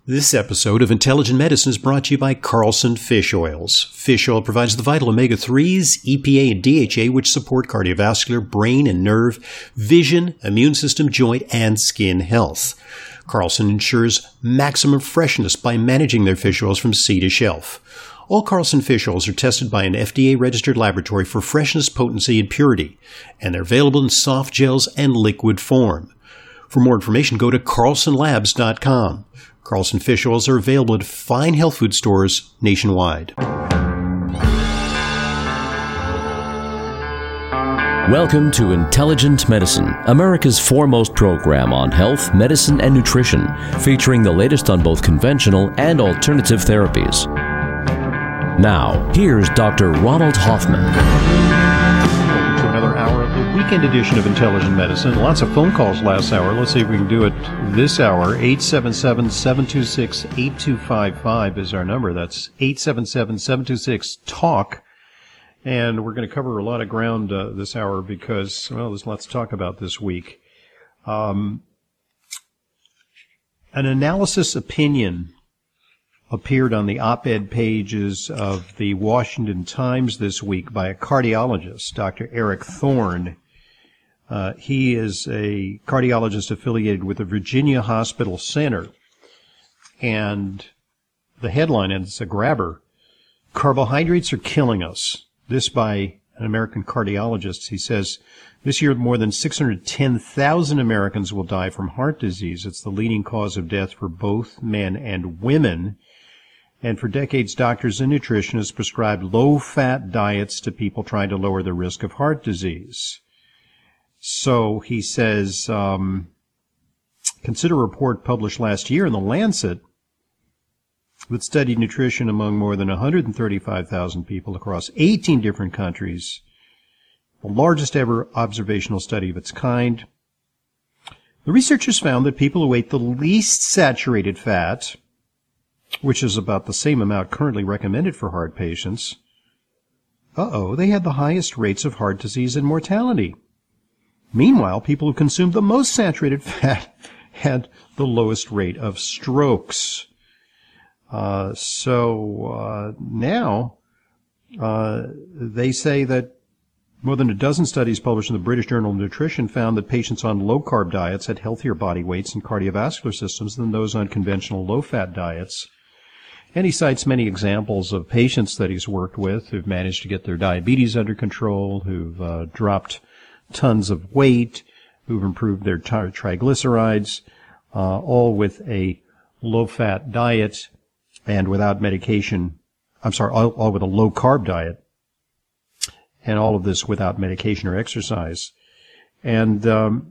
This episode of Intelligent Medicine is brought to you by Carlson Fish Oils. Fish oil provides the vital omega-3s, EPA, and DHA, which support cardiovascular, brain and nerve, vision, immune system, joint, and skin health. Carlson ensures maximum freshness by managing their fish oils from sea to shelf. All Carlson fish oils are tested by an FDA-registered laboratory for freshness, potency, and purity, and they're available in soft gels and liquid form. For more information, go to carlsonlabs.com. Carlson fish oils are available at fine health food stores nationwide. Welcome to Intelligent Medicine, America's foremost program on health, medicine, and nutrition, featuring the latest on both conventional and alternative therapies. Now, here's Dr. Ronald Hoffman. To another hour of the weekend edition of Intelligent Medicine. Lots of phone calls last hour. Let's see if we can do it this hour. 877-726-8255 is our number. That's 877-726-TALK. And we're going to cover a lot of ground this hour because, well, there's lots to talk about this week. An analysis opinion appeared on the op-ed pages of the Washington Times this week by a cardiologist, Dr. Eric Thorne. He is a cardiologist affiliated with the Virginia Hospital Center. And the headline, and it's a grabber, "Carbohydrates are killing us." This by an American cardiologist. He says, this year more than 610,000 Americans will die from heart disease. It's the leading cause of death for both men and women. And for decades, doctors and nutritionists prescribed low-fat diets to people trying to lower the risk of heart disease. So he says, consider a report published last year in The Lancet that studied nutrition among more than 135,000 people across 18 different countries, the largest ever observational study of its kind. The researchers found that people who ate the least saturated fat, which is about the same amount currently recommended for heart patients, they had the highest rates of heart disease and mortality. Meanwhile, people who consumed the most saturated fat had the lowest rate of strokes. Now they say that more than a dozen studies published in the British Journal of Nutrition found that patients on low-carb diets had healthier body weights and cardiovascular systems than those on conventional low-fat diets. And he cites many examples of patients that he's worked with who've managed to get their diabetes under control, who've dropped tons of weight, who've improved their triglycerides, all with a low-fat diet and without medication. All with a low-carb diet, and all of this without medication or exercise. And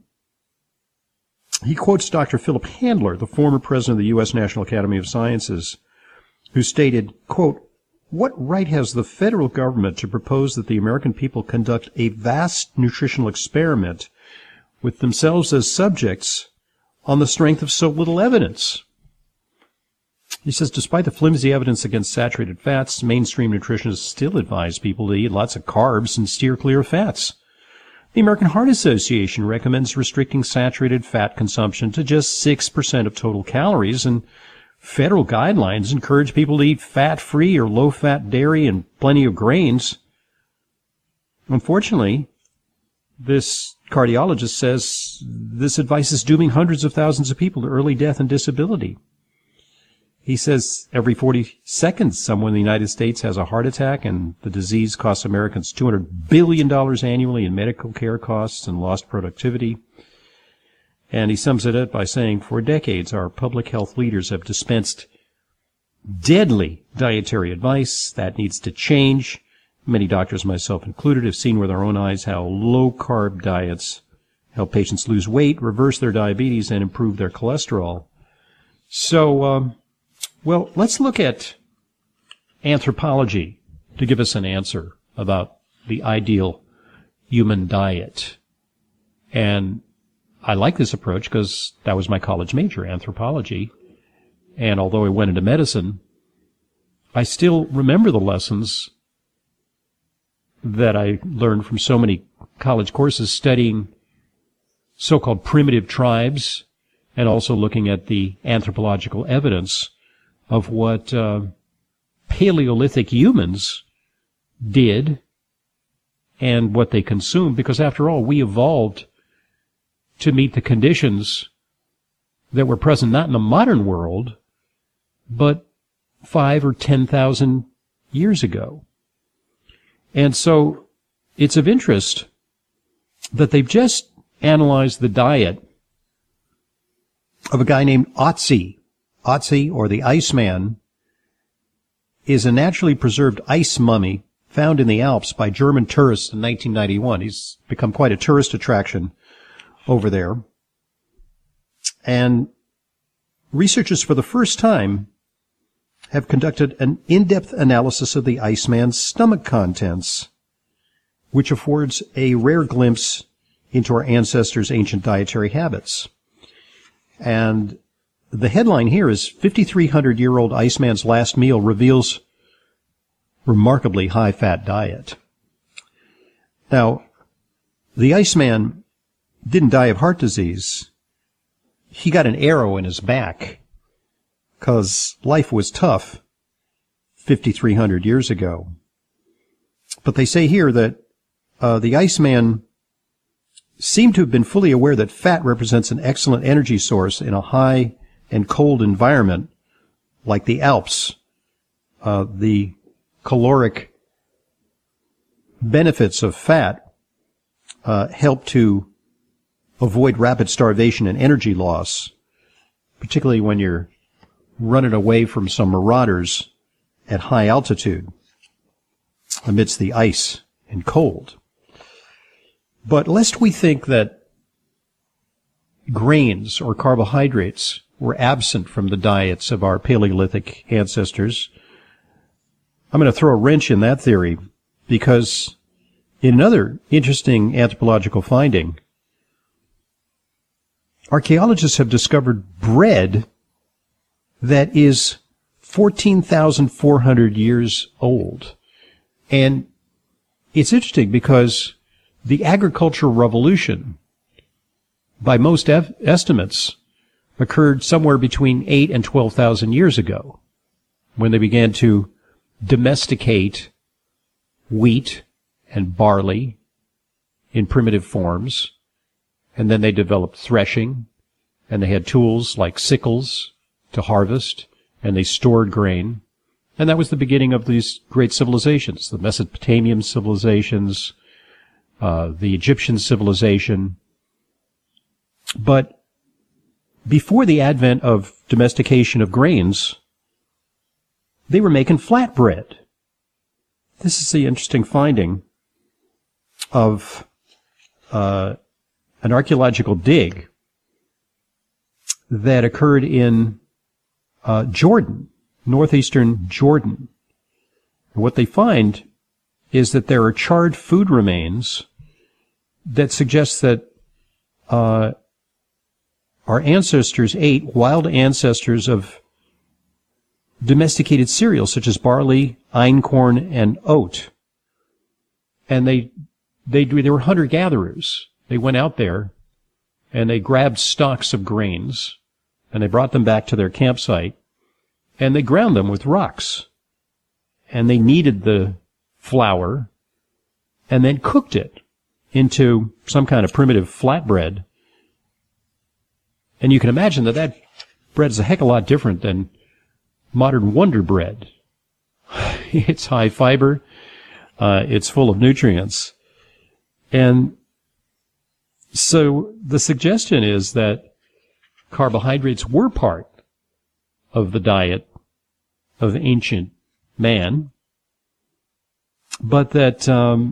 he quotes Dr. Philip Handler, the former president of the U.S. National Academy of Sciences, who stated, quote, "What right has the federal government to propose that the American people conduct a vast nutritional experiment with themselves as subjects on the strength of so little evidence?" He says, despite the flimsy evidence against saturated fats, mainstream nutritionists still advise people to eat lots of carbs and steer clear of fats. The American Heart Association recommends restricting saturated fat consumption to just 6% of total calories, and federal guidelines encourage people to eat fat-free or low-fat dairy and plenty of grains. Unfortunately, this cardiologist says this advice is dooming hundreds of thousands of people to early death and disability. He says every 40 seconds someone in the United States has a heart attack, and the disease costs Americans $200 billion annually in medical care costs and lost productivity. And he sums it up by saying, for decades, our public health leaders have dispensed deadly dietary advice. That needs to change. Many doctors, myself included, have seen with our own eyes how low-carb diets help patients lose weight, reverse their diabetes, and improve their cholesterol. So, well, let's look at anthropology to give us an answer about the ideal human diet. And I like this approach because that was my college major, anthropology. And although I went into medicine, I still remember the lessons that I learned from so many college courses studying so-called primitive tribes and also looking at the anthropological evidence of what Paleolithic humans did and what they consumed, because after all, we evolved to meet the conditions that were present not in the modern world, but 5,000 or 10,000 years ago. And so it's of interest that they've just analyzed the diet of a guy named Otzi. Otzi, or the Iceman, is a naturally preserved ice mummy found in the Alps by German tourists in 1991. He's become quite a tourist attraction over there. And researchers for the first time have conducted an in-depth analysis of the Iceman's stomach contents, which affords a rare glimpse into our ancestors' ancient dietary habits. And the headline here is 5,300-year-old Iceman's last meal reveals remarkably high-fat diet. Now, the Iceman didn't die of heart disease. He got an arrow in his back because life was tough 5,300 years ago. But they say here that the Iceman seemed to have been fully aware that fat represents an excellent energy source in a high and cold environment like the Alps. The caloric benefits of fat help to avoid rapid starvation and energy loss, particularly when you're running away from some marauders at high altitude amidst the ice and cold. But lest we think that grains or carbohydrates were absent from the diets of our Paleolithic ancestors, I'm going to throw a wrench in that theory, because in another interesting anthropological finding, archaeologists have discovered bread that is 14,400 years old. And it's interesting because the agricultural revolution, by most estimates, occurred somewhere between 8,000 and 12,000 years ago, when they began to domesticate wheat and barley in primitive forms, and then they developed threshing, and they had tools like sickles to harvest, and they stored grain, and that was the beginning of these great civilizations, the Mesopotamian civilizations, the Egyptian civilization. But before the advent of domestication of grains, they were making flatbread. This is the interesting finding of an archaeological dig that occurred in Jordan, northeastern Jordan. And what they find is that there are charred food remains that suggest that our ancestors ate wild ancestors of domesticated cereals such as barley, einkorn, and oat. And they were hunter-gatherers. They went out there and they grabbed stalks of grains and they brought them back to their campsite and they ground them with rocks. And they kneaded the flour and then cooked it into some kind of primitive flatbread. And you can imagine that that bread is a heck of a lot different than modern Wonder Bread. It's high fiber. It's full of nutrients. And so the suggestion is that carbohydrates were part of the diet of ancient man, but that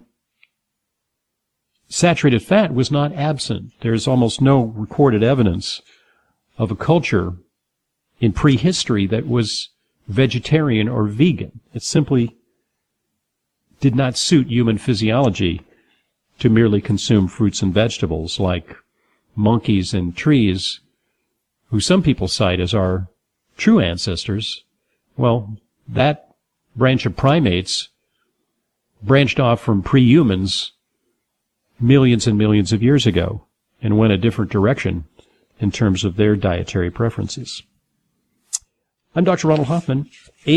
saturated fat was not absent. There's almost no recorded evidence of a culture in prehistory that was vegetarian or vegan. It simply did not suit human physiology to merely consume fruits and vegetables like monkeys and trees, who some people cite as our true ancestors. Well, that branch of primates branched off from pre-humans millions and millions of years ago and went a different direction. in terms of their dietary preferences. I'm Dr. Ronald Hoffman,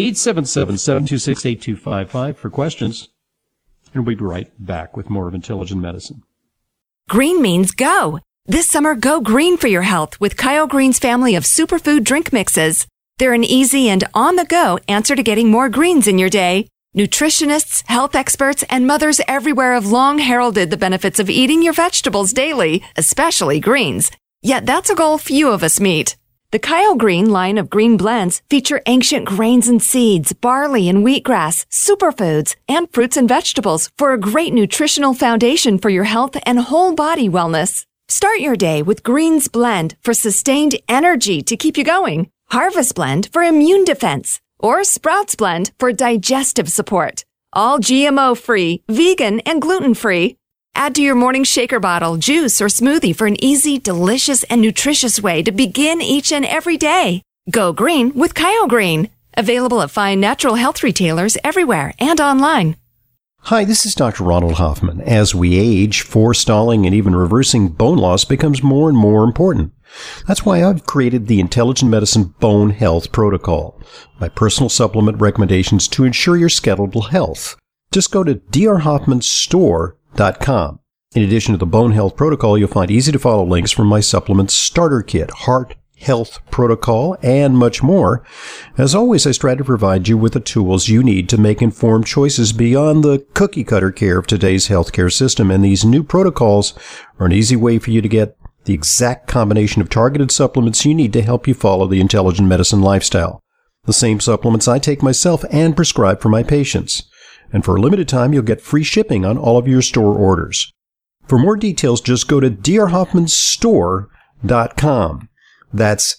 877-726-8255 for questions, and we'll be right back with more of Intelligent Medicine. Green means go. This summer, go green for your health with Kyle Green's family of superfood drink mixes. They're an easy and on-the-go answer to getting more greens in your day. Nutritionists, health experts, and mothers everywhere have long heralded the benefits of eating your vegetables daily, especially greens. Yet that's a goal few of us meet. The Kyle Green line of green blends feature ancient grains and seeds, barley and wheatgrass, superfoods, and fruits and vegetables for a great nutritional foundation for your health and whole body wellness. Start your day with Greens Blend for sustained energy to keep you going, Harvest Blend for immune defense, or Sprouts Blend for digestive support. All GMO-free, vegan, and gluten-free. Add to your morning shaker bottle, juice, or smoothie for an easy, delicious, and nutritious way to begin each and every day. Go green with Kyle Green. Available at fine natural health retailers everywhere and online. Hi, this is Dr. Ronald Hoffman. As we age, forestalling and even reversing bone loss becomes more and more important. That's why I've created the Intelligent Medicine Bone Health Protocol, my personal supplement recommendations to ensure your skeletal health. Just go to drhoffmanstore.com. In addition to the Bone Health Protocol, you'll find easy-to-follow links from my supplement starter kit, Heart Health Protocol, and much more. As always, I strive to provide you with the tools you need to make informed choices beyond the cookie-cutter care of today's healthcare system, and these new protocols are an easy way for you to get the exact combination of targeted supplements you need to help you follow the intelligent medicine lifestyle. The same supplements I take myself and prescribe for my patients. And for a limited time, you'll get free shipping on all of your store orders. For more details, just go to drhoffmanstore.com. That's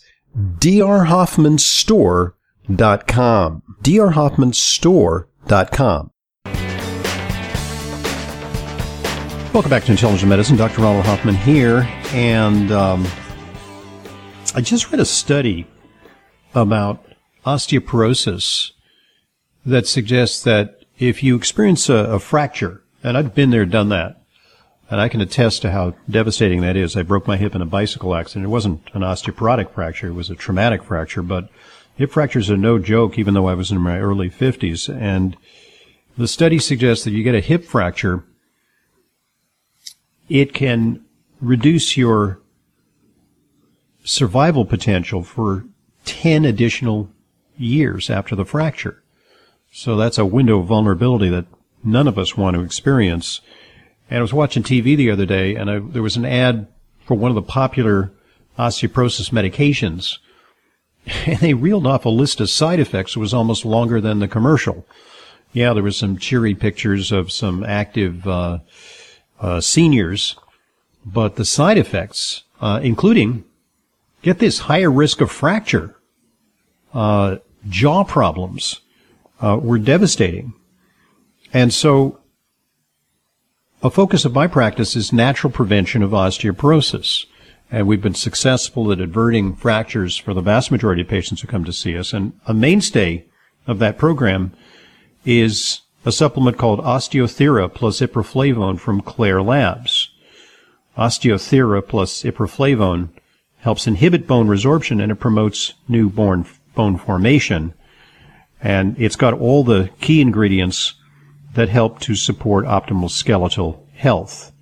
drhoffmanstore.com. drhoffmanstore.com. Welcome back to Intelligent Medicine. Dr. Ronald Hoffman here. And I just read a study about osteoporosis that suggests that if you experience a fracture, and I've been there, done that, and I can attest to how devastating that is. I broke my hip in a bicycle accident. It wasn't an osteoporotic fracture. It was a traumatic fracture, but hip fractures are no joke, even though I was in my early 50s. And the study suggests that you get a hip fracture, it can reduce your survival potential for 10 additional years after the fracture. So that's a window of vulnerability that none of us want to experience. And I was watching TV the other day, and there was an ad for one of the popular osteoporosis medications, and they reeled off a list of side effects that was almost longer than the commercial. Yeah, there was some cheery pictures of some active seniors, but the side effects, including, get this, higher risk of fracture, jaw problems, were devastating. And so a focus of my practice is natural prevention of osteoporosis. And we've been successful at averting fractures for the vast majority of patients who come to see us. And a mainstay of that program is a supplement called Osteothera plus Iproflavone from Claire Labs. Osteothera plus Iproflavone helps inhibit bone resorption, and it promotes new bone formation. And it's got all the key ingredients that help to support optimal skeletal health.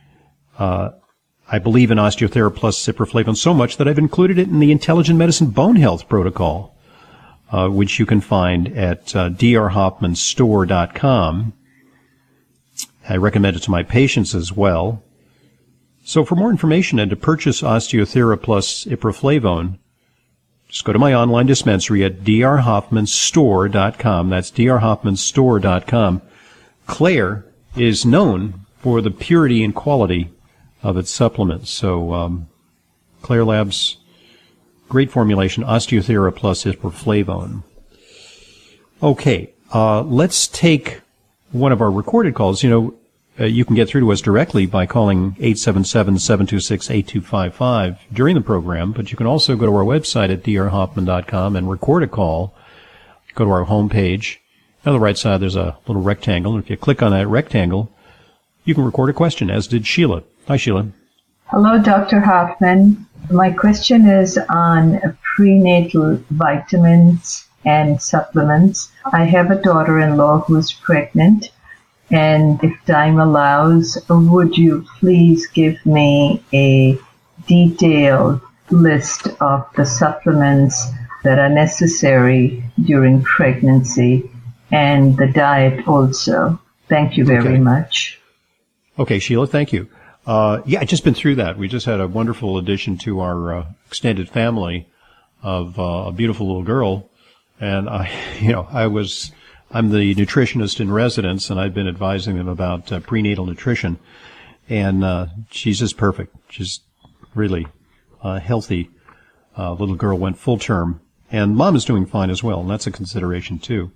I believe in Osteothera plus Iproflavone so much that I've included it in the Intelligent Medicine Bone Health Protocol, which you can find at drhoffmanstore.com. I recommend it to my patients as well. So for more information and to purchase Osteothera plus Iproflavone, just go to my online dispensary at drhoffmanstore.com. That's drhoffmanstore.com. Claire is known for the purity and quality of its supplements. So Claire Labs, great formulation, Osteothera plus Iproflavone. Okay, let's take one of our recorded calls. You can get through to us directly by calling 877-726-8255 during the program, but you can also go to our website at drhoffman.com and record a call. Go to our homepage. On the right side, there's a little rectangle, and if you click on that rectangle, you can record a question, as did Sheila. Hi, Sheila. Hello, Dr. Hoffman. My question is on prenatal vitamins and supplements. I have a daughter-in-law who's pregnant, and if time allows, would you please give me a detailed list of the supplements that are necessary during pregnancy and the diet also? Thank you very much. Okay, Sheila, thank you. I just been through that. We just had a wonderful addition to our extended family of a beautiful little girl, and I'm the nutritionist in residence, and I've been advising them about prenatal nutrition, and she's just perfect. She's really healthy. Little girl went full term, and mom is doing fine as well, and that's a consideration too.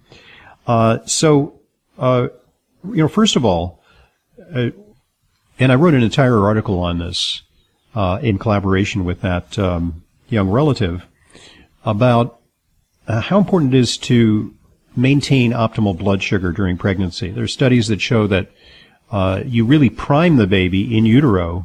First of all, and I wrote an entire article on this in collaboration with that young relative about how important it is to maintain optimal blood sugar during pregnancy. There are studies that show that you really prime the baby in utero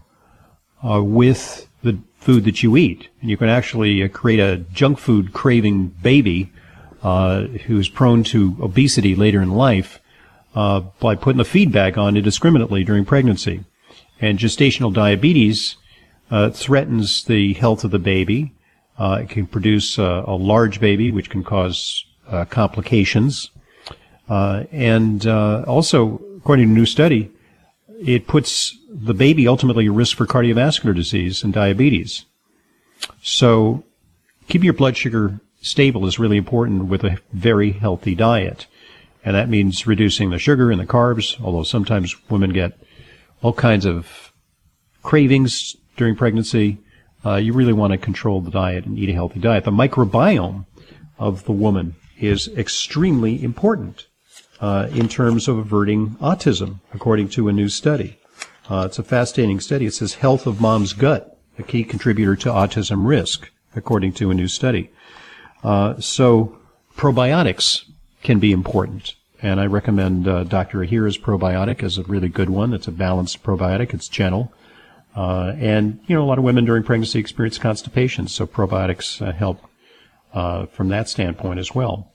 with the food that you eat. And you can actually create a junk food craving baby who's prone to obesity later in life by putting the feed bag on indiscriminately during pregnancy. And gestational diabetes threatens the health of the baby. It can produce a large baby, which can cause complications. And also, according to a new study, it puts the baby ultimately at risk for cardiovascular disease and diabetes. So keeping your blood sugar stable is really important with a very healthy diet. And that means reducing the sugar and the carbs, although sometimes women get all kinds of cravings during pregnancy. You really want to control the diet and eat a healthy diet. The microbiome of the woman is extremely important in terms of averting autism, according to a new study. It's a fascinating study. It says health of mom's gut, a key contributor to autism risk, according to a new study. So probiotics can be important. And I recommend Dr. Ahira's probiotic as a really good one. It's a balanced probiotic. It's gentle. And a lot of women during pregnancy experience constipation, so probiotics help from that standpoint as well.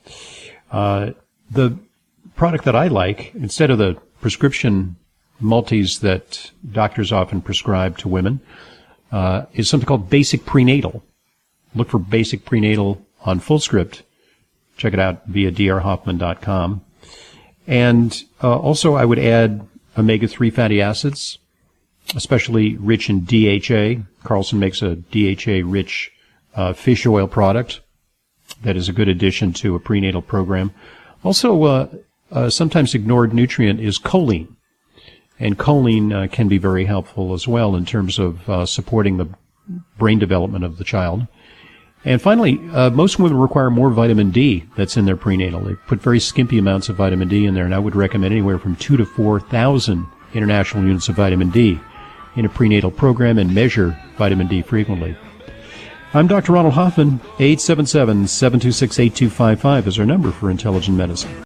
The product that I like, instead of the prescription multis that doctors often prescribe to women, is something called Basic Prenatal. Look for Basic Prenatal on Fullscript. Check it out via drhoffman.com. And also I would add omega-3 fatty acids, especially rich in DHA. Carlson makes a DHA-rich fish oil product that is a good addition to a prenatal program. Also, sometimes ignored nutrient is choline. And choline can be very helpful as well in terms of supporting the brain development of the child. And finally, most women require more vitamin D that's in their prenatal. They put very skimpy amounts of vitamin D in there, and I would recommend anywhere from 2,000 to 4,000 international units of vitamin D in a prenatal program, and measure vitamin D frequently. I'm Dr. Ronald Hoffman. 877-726-8255 is our number for Intelligent Medicine.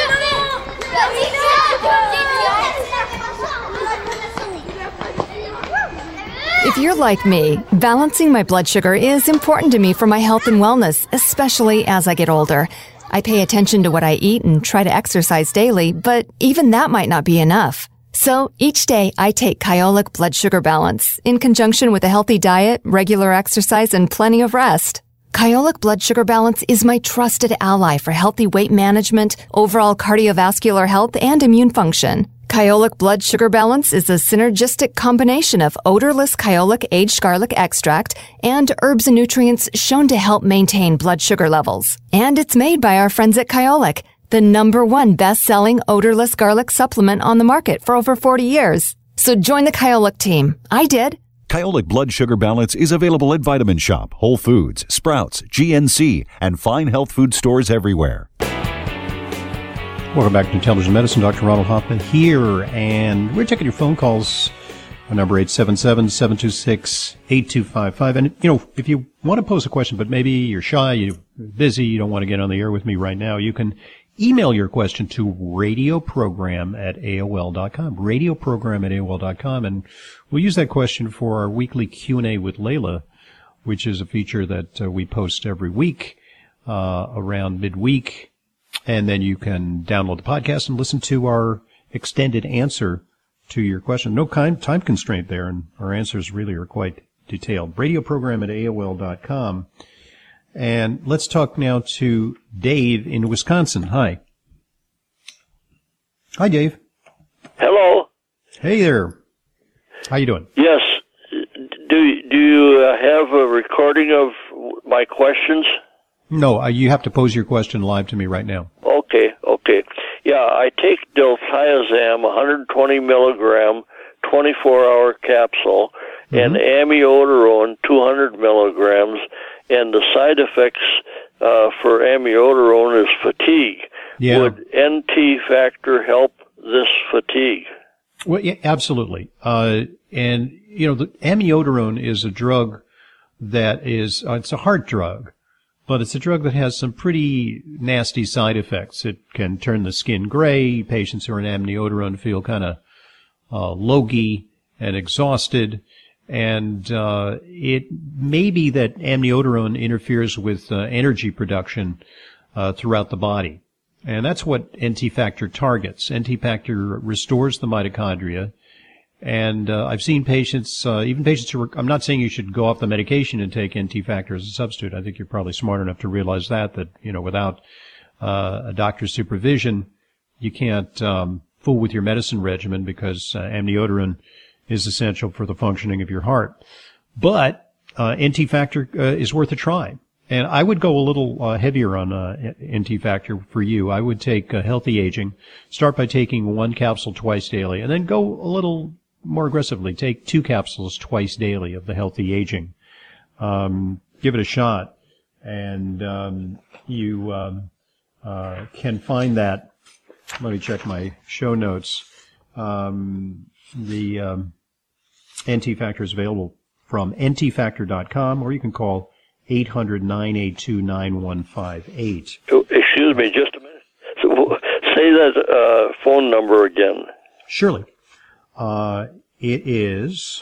If you're like me, balancing my blood sugar is important to me for my health and wellness, especially as I get older. I pay attention to what I eat and try to exercise daily, but even that might not be enough. So each day I take Kyolic Blood Sugar Balance in conjunction with a healthy diet, regular exercise, and plenty of rest. Kyolic Blood Sugar Balance is my trusted ally for healthy weight management, overall cardiovascular health, and immune function. Kyolic Blood Sugar Balance is a synergistic combination of odorless Kyolic aged garlic extract and herbs and nutrients shown to help maintain blood sugar levels. And it's made by our friends at Kyolic, the #1 best-selling odorless garlic supplement on the market for over 40 years. So join the Kyolic team. I did. Kyolic Blood Sugar Balance is available at Vitamin Shop, Whole Foods, Sprouts, GNC, and fine health food stores everywhere. Welcome back to Intelligent Medicine. Dr. Ronald Hoffman here, and we're taking your phone calls. Our number 877-726-8255. And, if you want to pose a question, but maybe you're shy, you're busy, you don't want to get on the air with me right now, you can email your question to radioprogram@aol.com, radioprogram@aol.com, and we'll use that question for our weekly Q&A with Layla which is a feature that we post every week around midweek. And then you can download the podcast and listen to our extended answer to your question. No time constraint there, and our answers really are quite detailed. Radio program at AOL.com. And let's talk now to Dave in Wisconsin. Hi. Hi, Dave. Hello. Hey there. How you doing? Yes. Do you have a recording of my questions? No, you have to pose your question live to me right now. Okay. Yeah, I take diltiazem, 120 milligram, 24-hour capsule, and amiodarone, 200 milligrams, and the side effects for amiodarone is fatigue. Yeah. Would NT factor help this fatigue? Well, yeah, absolutely. And, the amiodarone is a drug that is, it's a heart drug, but it's a drug that has some pretty nasty side effects. It can turn the skin gray. Patients who are on amiodarone feel kind of logy and exhausted. And it may be that amiodarone interferes with energy production throughout the body. And that's what NT factor targets. NT factor restores the mitochondria. And I've seen patients, even patients who I'm not saying you should go off the medication and take NT factor as a substitute. I think you're probably smart enough to realize that without a doctor's supervision, you can't fool with your medicine regimen because amiodarone is essential for the functioning of your heart. But NT factor is worth a try. And I would go a little heavier on NT factor for you. I would take Healthy Aging. Start by taking 1 capsule twice daily, and then go a little more aggressively. Take 2 capsules twice daily of the Healthy Aging. Give it a shot, and you can find that. Let me check my show notes. The NT factor is available from ntfactor.com, or you can call 800-982-9158. Excuse me, just a minute. So, say that phone number again. Surely. It is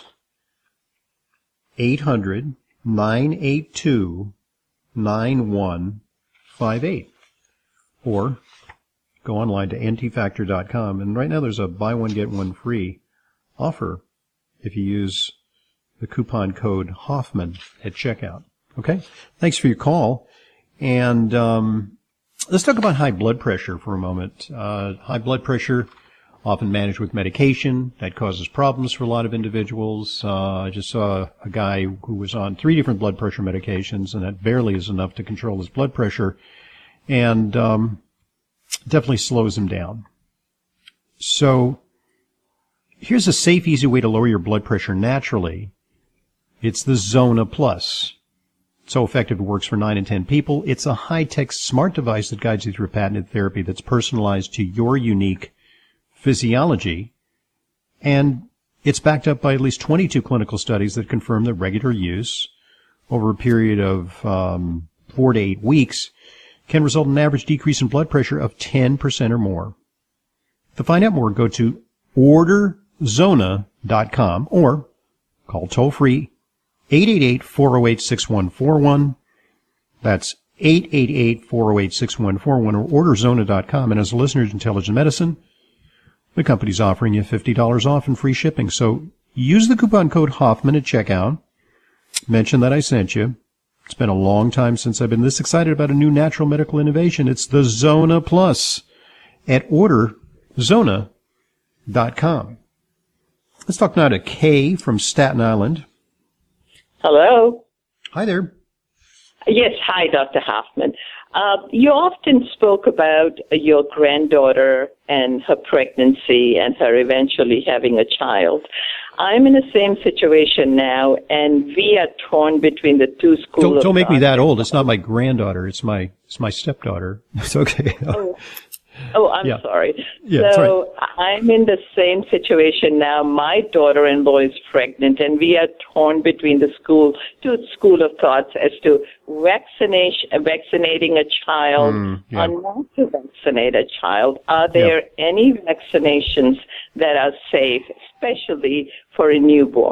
800-982-9158. Or go online to ntfactor.com. And right now there's a buy one, get one free offer if you use the coupon code Hoffman at checkout. Okay? Thanks for your call. And let's talk about high blood pressure for a moment. High blood pressure, often managed with medication. That causes problems for a lot of individuals. I just saw a guy who was on 3 different blood pressure medications, and that barely is enough to control his blood pressure, and definitely slows him down. So here's a safe, easy way to lower your blood pressure naturally. It's the Zona Plus. So effective it works for 9 in 10 people. It's a high-tech smart device that guides you through patented therapy that's personalized to your unique physiology. And it's backed up by at least 22 clinical studies that confirm that regular use over a period of 4 to 8 weeks can result in an average decrease in blood pressure of 10% or more. To find out more, go to orderzona.com or call toll-free 888-408-6141. That's 888-408-6141 or orderzona.com. And as a listener to Intelligent Medicine, the company's offering you $50 off and free shipping. So use the coupon code Hoffman at checkout. Mention that I sent you. It's been a long time since I've been this excited about a new natural medical innovation. It's the Zona Plus at orderzona.com. Let's talk now to Kay from Staten Island. Hello. Hi there. Yes, hi, Dr. Hoffman. You often spoke about your granddaughter and her pregnancy and her eventually having a child. I'm in the same situation now, and we are torn between the two schools. Don't make me that old. It's not my granddaughter. It's my stepdaughter. It's okay. Oh, I'm sorry. Yeah, so I'm in the same situation now. My daughter-in-law is pregnant, and we are torn between two school of thoughts as to vaccinating a child or not to vaccinate a child. Are there any vaccinations that are safe, especially for a newborn?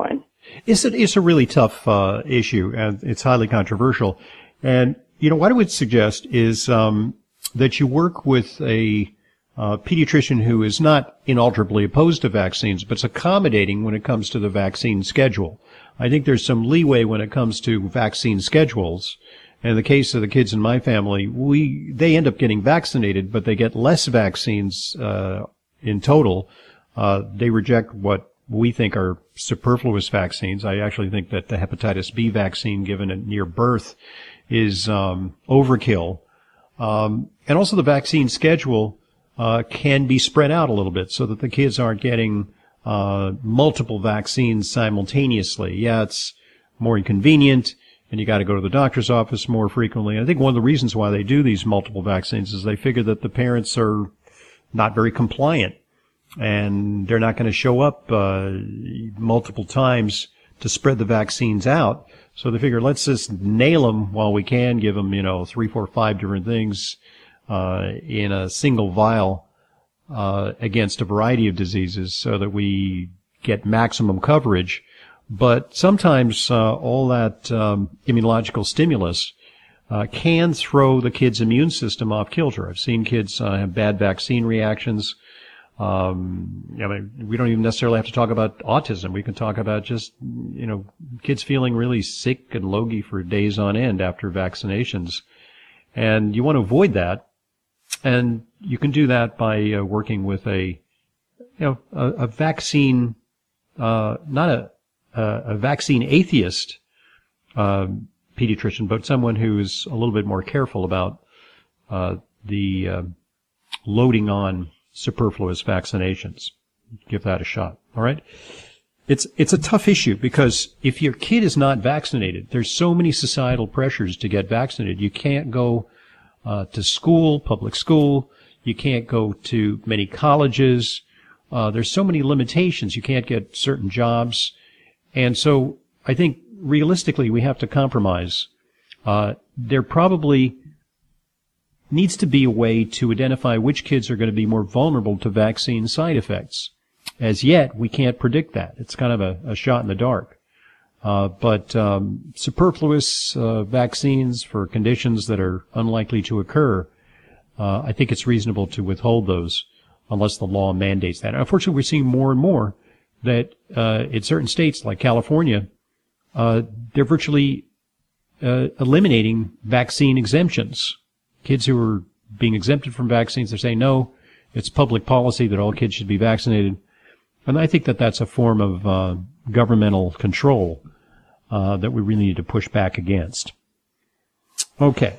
It's a really tough issue, and it's highly controversial. And, what I would suggest is that you work with a pediatrician who is not inalterably opposed to vaccines, but is accommodating when it comes to the vaccine schedule. I think there's some leeway when it comes to vaccine schedules. And in the case of the kids in my family, they end up getting vaccinated, but they get less vaccines in total. They reject what we think are superfluous vaccines. I actually think that the hepatitis B vaccine given at near birth is overkill. And also the vaccine schedule can be spread out a little bit so that the kids aren't getting multiple vaccines simultaneously. Yeah, it's more inconvenient, and you got to go to the doctor's office more frequently. And I think one of the reasons why they do these multiple vaccines is they figure that the parents are not very compliant, and they're not going to show up multiple times to spread the vaccines out. So they figure, let's just nail them while we can, give them, 3, 4, 5 different things in a single vial against a variety of diseases so that we get maximum coverage. But sometimes all that immunological stimulus can throw the kid's immune system off kilter. I've seen kids have bad vaccine reactions. We don't even necessarily have to talk about autism. We can talk about just, kids feeling really sick and logy for days on end after vaccinations. And you want to avoid that. And you can do that by working with a vaccine, not a vaccine atheist pediatrician, but someone who's a little bit more careful about the loading on superfluous vaccinations. Give that a shot. All right. It's a tough issue because if your kid is not vaccinated, there's so many societal pressures to get vaccinated. You can't go to school, public school. You can't go to many colleges. There's so many limitations. You can't get certain jobs. And so I think realistically we have to compromise. There probably needs to be a way to identify which kids are going to be more vulnerable to vaccine side effects. As yet, we can't predict that. It's kind of a shot in the dark. But superfluous vaccines for conditions that are unlikely to occur, I think it's reasonable to withhold those unless the law mandates that. And unfortunately, we're seeing more and more that in certain states like California, they're virtually eliminating vaccine exemptions. Kids who are being exempted from vaccines, they're saying, no, it's public policy that all kids should be vaccinated. And I think that that's a form of governmental control that we really need to push back against. Okay.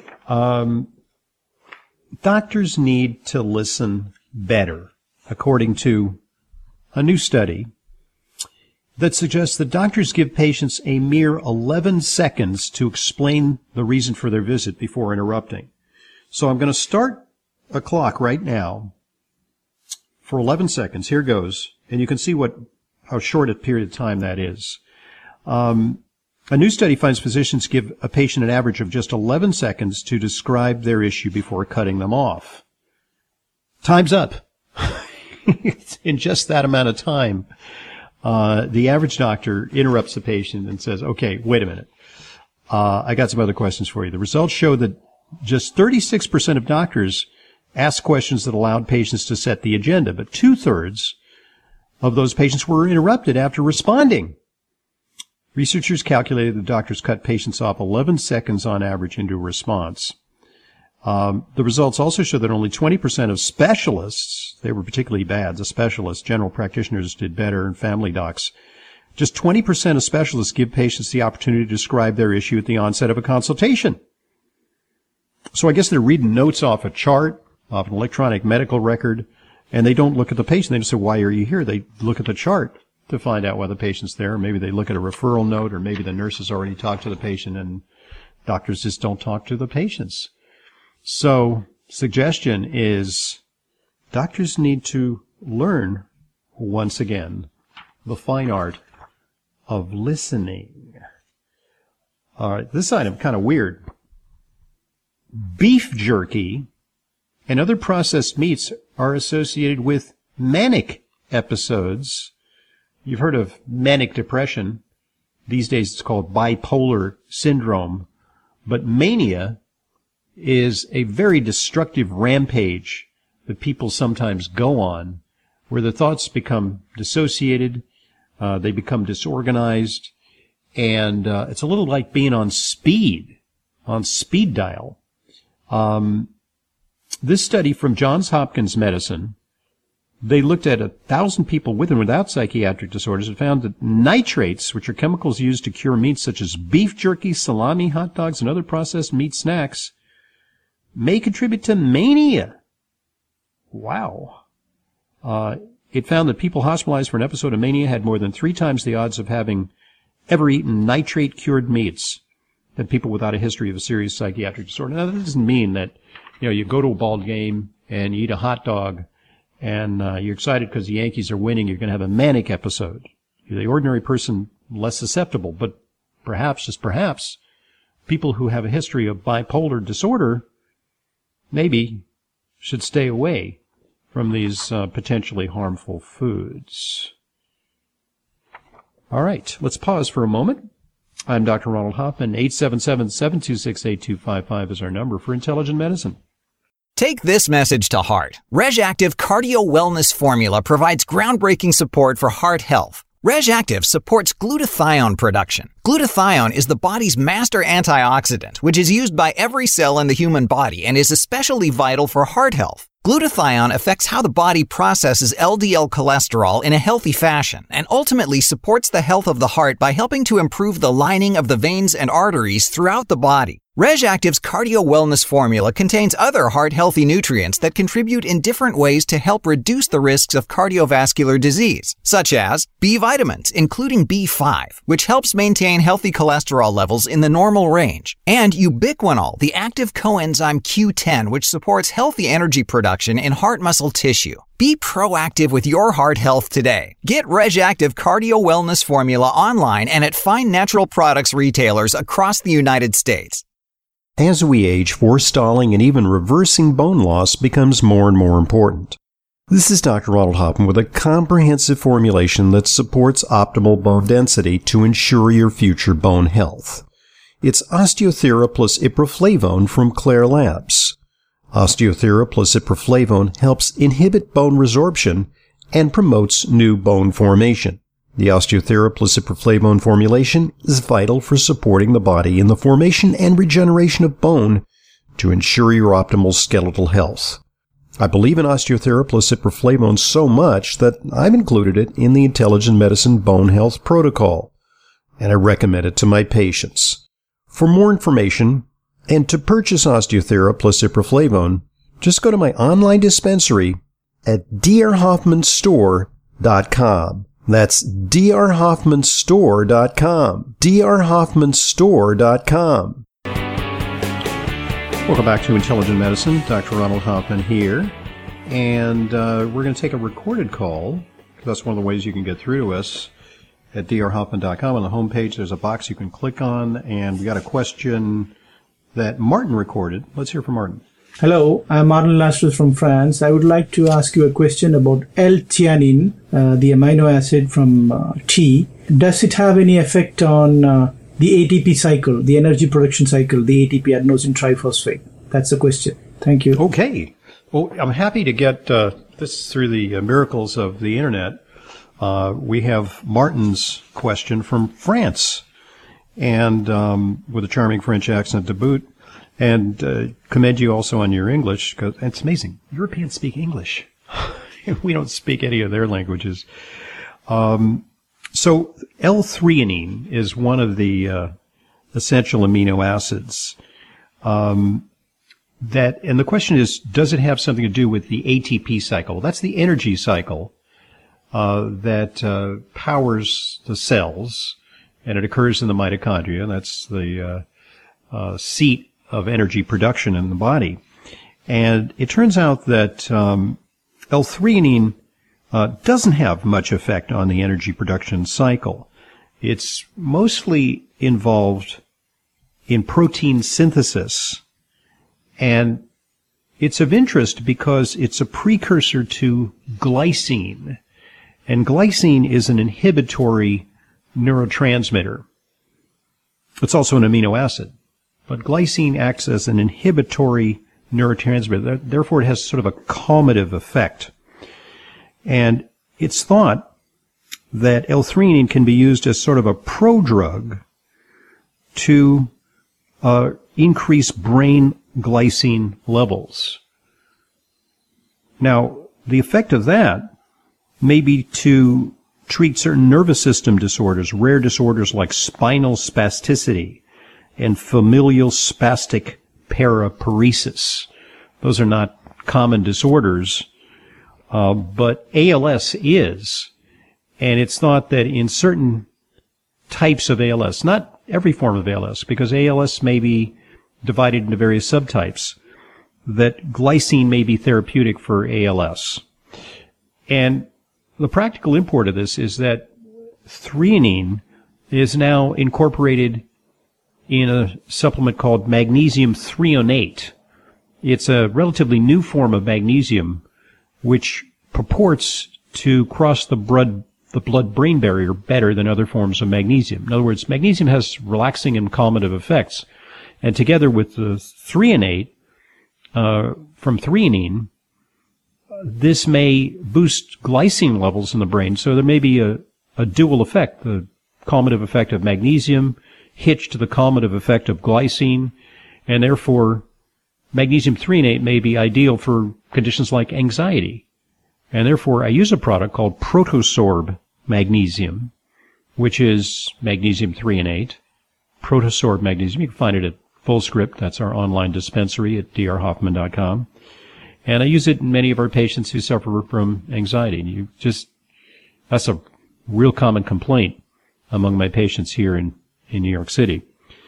Doctors need to listen better, according to a new study that suggests that doctors give patients a mere 11 seconds to explain the reason for their visit before interrupting. So I'm going to start a clock right now for 11 seconds. Here goes. And you can see how short a period of time that is. A new study finds physicians give a patient an average of just 11 seconds to describe their issue before cutting them off. Time's up. In just that amount of time, the average doctor interrupts the patient and says, okay, wait a minute. I got some other questions for you. The results show that just 36% of doctors asked questions that allowed patients to set the agenda, but 2/3 of those patients were interrupted after responding. Researchers calculated that doctors cut patients off 11 seconds on average into a response. The results also show that only 20% of specialists, they were particularly bad, the specialists, general practitioners did better, and family docs. Just 20% of specialists give patients the opportunity to describe their issue at the onset of a consultation. So I guess they're reading notes off a chart, off an electronic medical record, and they don't look at the patient. They just say, why are you here? They look at the chart to find out why the patient's there. Maybe they look at a referral note, or maybe the nurse has already talked to the patient, and doctors just don't talk to the patients. So suggestion is doctors need to learn, once again, the fine art of listening. All right, this item kind of weird. Beef jerky and other processed meats are associated with manic episodes. You've heard of manic depression. These days it's called bipolar syndrome. But mania is a very destructive rampage that people sometimes go on, where the thoughts become dissociated, they become disorganized, and it's a little like being on speed dial. This study from Johns Hopkins Medicine, they looked at 1,000 people with and without psychiatric disorders and found that nitrates, which are chemicals used to cure meats such as beef jerky, salami, hot dogs, and other processed meat snacks, may contribute to mania. Wow. It found that people hospitalized for an episode of mania had more than 3 times the odds of having ever eaten nitrate-cured meats than people without a history of a serious psychiatric disorder. Now, that doesn't mean that, you go to a ball game and you eat a hot dog and you're excited because the Yankees are winning, you're going to have a manic episode. You're the ordinary person, less susceptible, but perhaps, just perhaps, people who have a history of bipolar disorder maybe should stay away from these potentially harmful foods. All right, let's pause for a moment. I'm Dr. Ronald Hoffman. 877-726-8255 is our number for Intelligent Medicine. Take this message to heart. RegActive Cardio Wellness Formula provides groundbreaking support for heart health. RegActive supports glutathione production. Glutathione is the body's master antioxidant, which is used by every cell in the human body and is especially vital for heart health. Glutathione affects how the body processes LDL cholesterol in a healthy fashion and ultimately supports the health of the heart by helping to improve the lining of the veins and arteries throughout the body. RegActive's Cardio Wellness Formula contains other heart-healthy nutrients that contribute in different ways to help reduce the risks of cardiovascular disease, such as B vitamins, including B5, which helps maintain healthy cholesterol levels in the normal range, and ubiquinol, the active coenzyme Q10, which supports healthy energy production in heart muscle tissue. Be proactive with your heart health today. Get RegActive Cardio Wellness Formula online and at fine natural products retailers across the United States. As we age, forestalling and even reversing bone loss becomes more and more important. This is Dr. Ronald Hoffman with a comprehensive formulation that supports optimal bone density to ensure your future bone health. It's Osteothera plus Iproflavone from Claire Labs. Osteothera plus Iproflavone helps inhibit bone resorption and promotes new bone formation. The Osteothera plus Iproflavone formulation is vital for supporting the body in the formation and regeneration of bone to ensure your optimal skeletal health. I believe in Osteothera plus Iproflavone so much that I've included it in the Intelligent Medicine Bone Health Protocol, and I recommend it to my patients. For more information and to purchase Osteothera plus Iproflavone, just go to my online dispensary at drhoffmanstore.com. That's drhoffmanstore.com. drhoffmanstore.com. Welcome back to Intelligent Medicine. Dr. Ronald Hoffman here. And we're going to take a recorded call. That's one of the ways you can get through to us at drhoffman.com. On the homepage, there's a box you can click on. And we got a question that Martin recorded. Let's hear from Martin. Hello, I'm Martin Lastres from France. I would like to ask you a question about L-theanine, the amino acid from tea. Does it have any effect on the ATP cycle, the energy production cycle, the ATP adenosine triphosphate? That's the question. Thank you. Okay. Well, I'm happy to get this through the miracles of the Internet. We have Martin's question from France, and with a charming French accent to boot. And commend you also on your English, because it's amazing. Europeans speak English. We don't speak any of their languages. So L-theanine is one of the essential amino acids. And the question is, does it have something to do with the ATP cycle? That's the energy cycle that powers the cells, and it occurs in the mitochondria. That's the seat of energy production in the body. And it turns out that L-theanine doesn't have much effect on the energy production cycle. It's mostly involved in protein synthesis. And it's of interest because it's a precursor to glycine. And glycine is an inhibitory neurotransmitter. It's also an amino acid. But glycine acts as an inhibitory neurotransmitter. Therefore, it has sort of a calmative effect. And it's thought that L-threonine can be used as sort of a prodrug to increase brain glycine levels. Now, the effect of that may be to treat certain nervous system disorders, rare disorders like spinal spasticity and familial spastic paraparesis. Those are not common disorders, but ALS is. And it's thought that in certain types of ALS, not every form of ALS, because ALS may be divided into various subtypes, that glycine may be therapeutic for ALS. And the practical import of this is that threonine is now incorporated in a supplement called magnesium threonate. It's a relatively new form of magnesium which purports to cross the blood-brain barrier better than other forms of magnesium. In other words, magnesium has relaxing and calmative effects. And together with the threonate from threonine, this may boost glycine levels in the brain. So there may be a dual effect, the calmative effect of magnesium hitched to the calmative effect of glycine, and therefore magnesium threonate may be ideal for conditions like anxiety. And therefore I use a product called Protosorb Magnesium, which is magnesium threonate, Protosorb Magnesium. You can find it at Fullscript. That's our online dispensary at drhoffman.com. And I use it in many of our patients who suffer from anxiety. And that's a real common complaint among my patients here in New York City.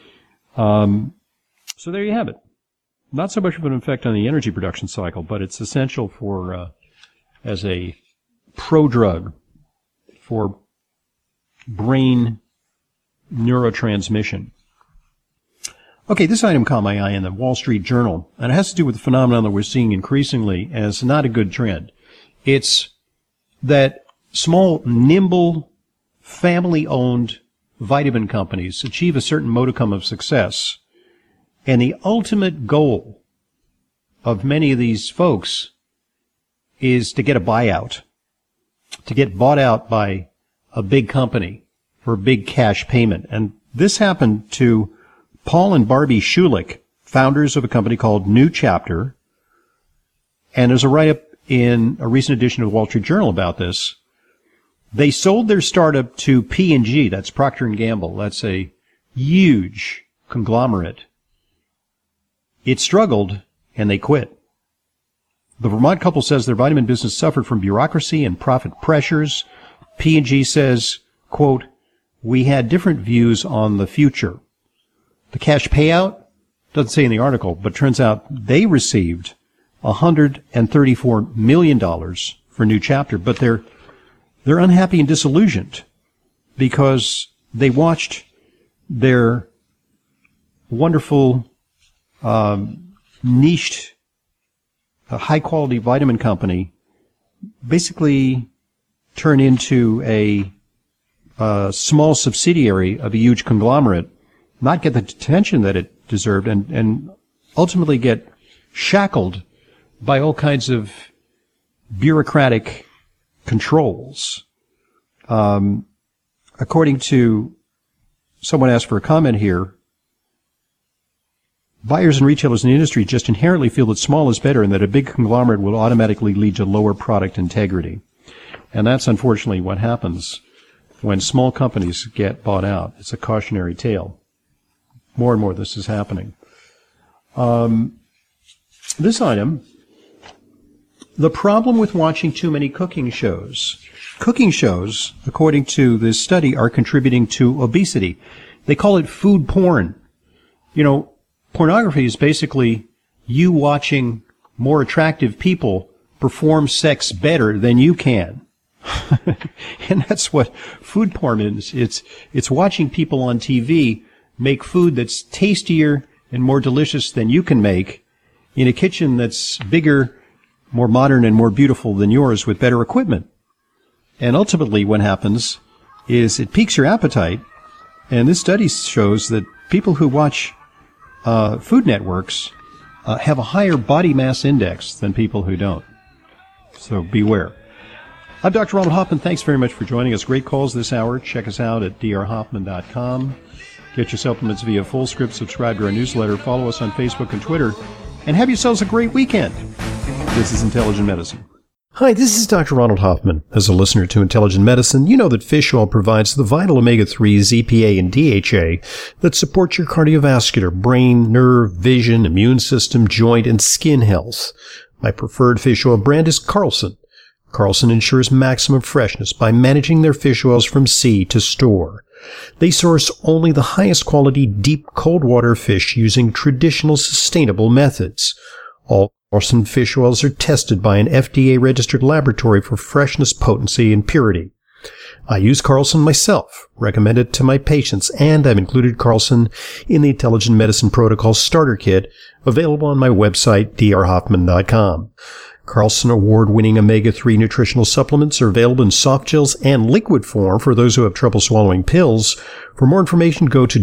So there you have it. Not so much of an effect on the energy production cycle, but it's essential for, as a prodrug for brain neurotransmission. Okay, this item caught my eye in the Wall Street Journal, and it has to do with the phenomenon that we're seeing increasingly as not a good trend. It's that small, nimble, family-owned vitamin companies achieve a certain modicum of success, and the ultimate goal of many of these folks is to get a buyout, to get bought out by a big company for a big cash payment. And this happened to Paul and Barbie Schulich, founders of a company called New Chapter, and there's a write-up in a recent edition of the Wall Street Journal about this. They sold their startup to P&G, that's Procter & Gamble. That's a huge conglomerate. It struggled, and they quit. The Vermont couple says their vitamin business suffered from bureaucracy and profit pressures. P&G says, quote, "We had different views on the future." The cash payout doesn't say in the article, but turns out they received $134 million for New Chapter, but they're unhappy and disillusioned because they watched their wonderful, niched, high-quality vitamin company basically turn into a small subsidiary of a huge conglomerate, not get the attention that it deserved, and ultimately get shackled by all kinds of bureaucratic controls. According to someone asked for a comment here, buyers and retailers in the industry just inherently feel that small is better and that a big conglomerate will automatically lead to lower product integrity. And that's unfortunately what happens when small companies get bought out. It's a cautionary tale. More and more this is happening. This item, the problem with watching too many cooking shows. Cooking shows, according to this study, are contributing to obesity. They call it food porn. You know, pornography is basically you watching more attractive people perform sex better than you can. And that's what food porn is. It's watching people on TV make food that's tastier and more delicious than you can make in a kitchen that's bigger, more modern, and more beautiful than yours with better equipment. And ultimately what happens is it piques your appetite, and this study shows that people who watch Food Networks have a higher body mass index than people who don't. So beware. I'm Dr. Ronald Hoffman. Thanks very much for joining us. Great calls this hour. Check us out at drhoffman.com. Get your supplements via FullScript. Subscribe to our newsletter. Follow us on Facebook and Twitter. And have yourselves a great weekend. This is Intelligent Medicine. Hi, this is Dr. Ronald Hoffman. As a listener to Intelligent Medicine, you know that fish oil provides the vital omega-3s, EPA, and DHA that support your cardiovascular, brain, nerve, vision, immune system, joint, and skin health. My preferred fish oil brand is Carlson. Carlson ensures maximum freshness by managing their fish oils from sea to store. They source only the highest quality deep cold water fish using traditional sustainable methods. All Carlson fish oils are tested by an FDA-registered laboratory for freshness, potency, and purity. I use Carlson myself, recommend it to my patients, and I've included Carlson in the Intelligent Medicine Protocol Starter Kit, available on my website, drhoffman.com. Carlson award-winning omega-3 nutritional supplements are available in soft gels and liquid form for those who have trouble swallowing pills. For more information, go to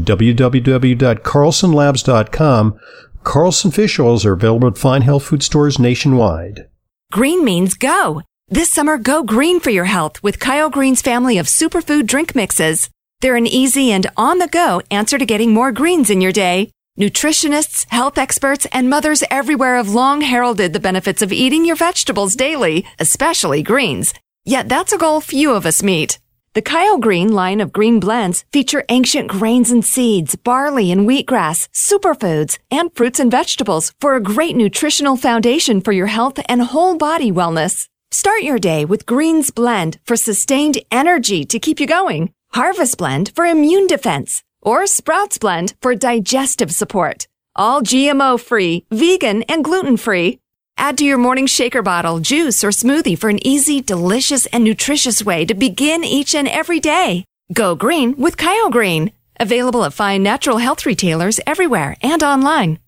www.carlsonlabs.com. Carlson fish oils are available at fine health food stores nationwide. Green means go. This summer, go green for your health with Kyle Green's family of superfood drink mixes. They're an easy and on-the-go answer to getting more greens in your day. Nutritionists, health experts, and mothers everywhere have long heralded the benefits of eating your vegetables daily, especially greens. Yet that's a goal few of us meet. The Kyle Green line of green blends feature ancient grains and seeds, barley and wheatgrass, superfoods, and fruits and vegetables for a great nutritional foundation for your health and whole body wellness. Start your day with Greens Blend for sustained energy to keep you going, Harvest Blend for immune defense, or Sprouts Blend for digestive support. All GMO-free, vegan, and gluten-free. Add to your morning shaker bottle, juice, or smoothie for an easy, delicious, and nutritious way to begin each and every day. Go green with Kyle Green. Available at fine natural health retailers everywhere and online.